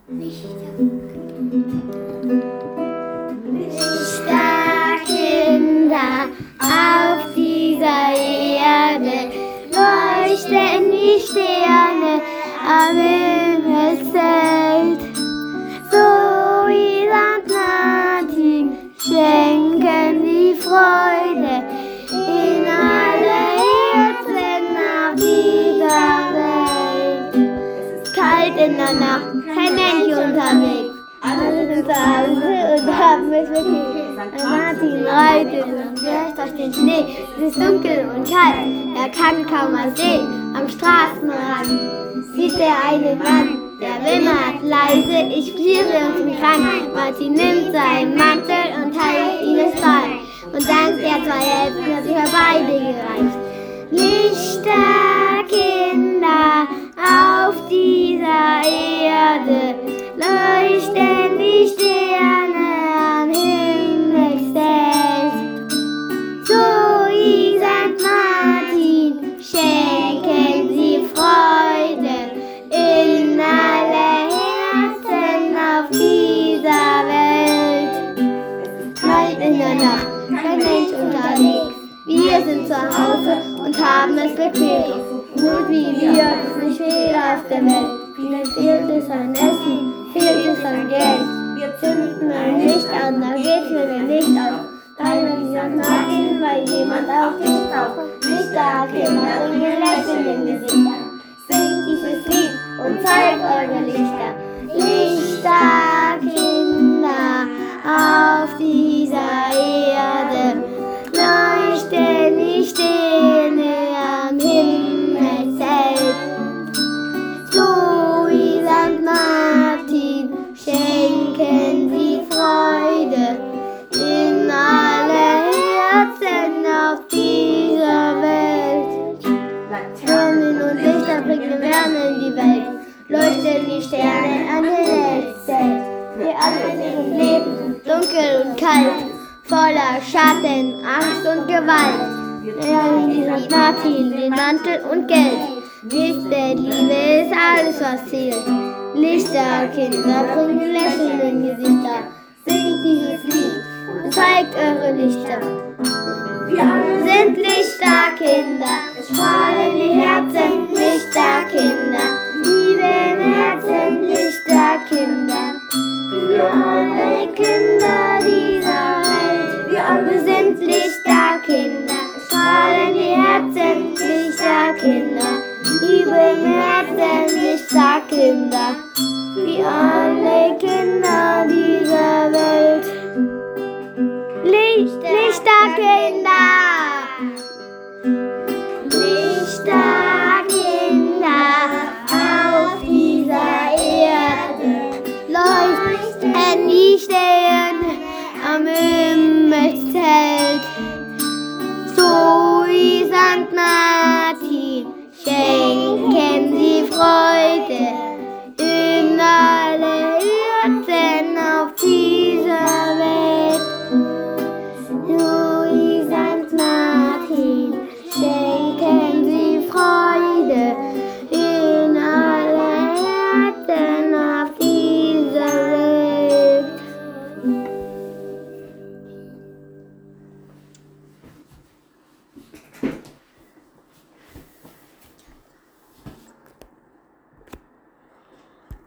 Lichterkinder auf dieser Erde leuchten die Sterne am Himmelszelt. So wie St. Martin schenken die Freude in alle Herzen auf dieser Welt. Es ist kalt in der Nacht, kein Mensch unterwegs. Alle sind zu Hause und haben es wirklich. St. Martin reitet und fährt durch den Schnee. Es ist dunkel und kalt, er kann kaum was sehen. Am Straßenrand sieht er einen Mann, der wimmert leise, ich friere und bin krank. Martin nimmt seinen Mantel und teilt ihn es frei. Und dank der zwei Hälften hat sich für beide gereicht. Lichterkinder auf dieser Erde leuchten die Sterne am Himmelszelt. So wie St. Martin schenken sie Freude in alle Herzen auf dieser Welt. Es ist kalt in der Nacht, kein Mensch unterwegs. Wir sind zu Hause und haben es bequem. Nur wie wir ist nicht viel auf der Welt. Vielen fehlt es an Essen, fehlt es an Geld. Wir zünden ein Licht an, da geht für den Licht auf. Teilen Sie St. Martin, weil jemand auch nicht taucht. Lichterkinder und ihr Lächeln im Gesicht. Singt dieses Lied und zeigt eure Lichter. Lichterkinder auf dieser Erde leuchten die Sterne am Himmelszelt. So wie St. Martin schenken sie Freude in alle Herzen auf dieser Welt. Laternen und Lichter bringen Wärme in die Welt, leuchten die Sterne an den Himmelszelt. Wir alle sind Leben, dunkel und kalt, voller Schatten, Angst und Gewalt. Wir haben die St. Martin, den Mantel und Geld. Nächste Liebe ist alles, was zählt. Lichterkinder bringen Lächeln in Gesichter. Singt dieses Lied und zeigt eure Lichter. Wir alle sind Lichterkinder, es strahlen die Herzen, Lichterkinder. Liebe im Herzen,